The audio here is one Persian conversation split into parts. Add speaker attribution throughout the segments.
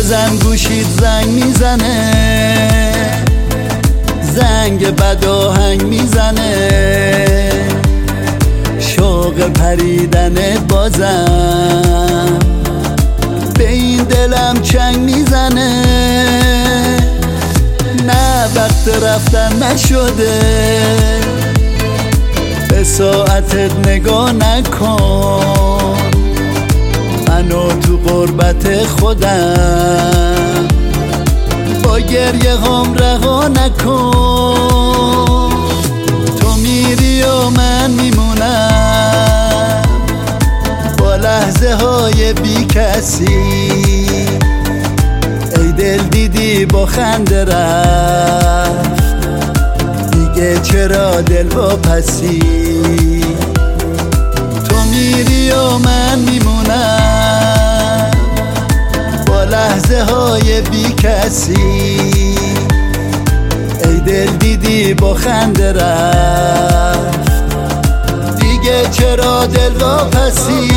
Speaker 1: بازم گوشید زنگ میزنه، زنگ بد آهنگ میزنه، شوق پریدن بازم به این دلم چنگ میزنه. نه وقت رفتن نشده، به ساعتت نگاه نکن، منو تو غربت خودم با گریه هم رها نکن. تو میری و من میمونم با لحظه های بی کسی، ای دل دیدی با خنده رفت، دیگه چرا دل واپسی. تو میری و من میمونم با لحظه های بی کسی، ای دل دیدی با خنده رفت، دیگه چرا دل واپسی.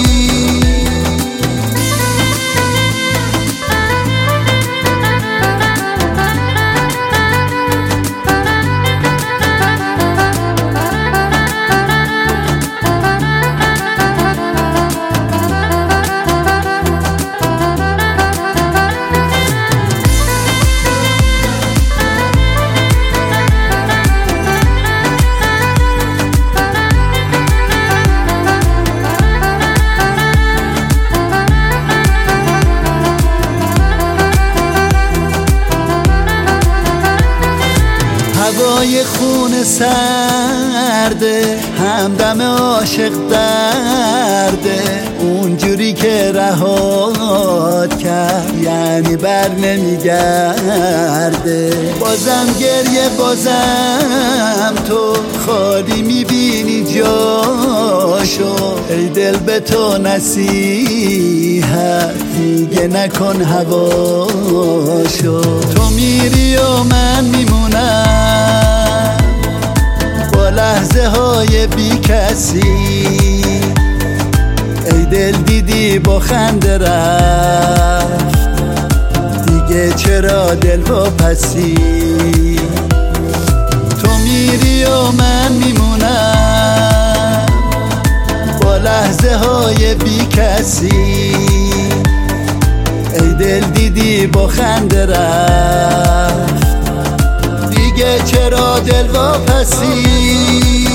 Speaker 1: هوای خون سرده، همدم عاشق درده، اونجوری که رهات کرد یعنی بر نمیگرده. بازم گریه، بازم تو خالی میبینی جاشو، ای دل به تو نصیحت دیگه نکن هواشو. تو میری و من میمونم با لحظه های بی کسی، ای دل دیدی با خنده رفت، دیگه چرا دل واپسی. تو میری و من میمونم با لحظه های بی کسی، ای دل دیدی با خنده رفت، دیگه چرا دل واپسی.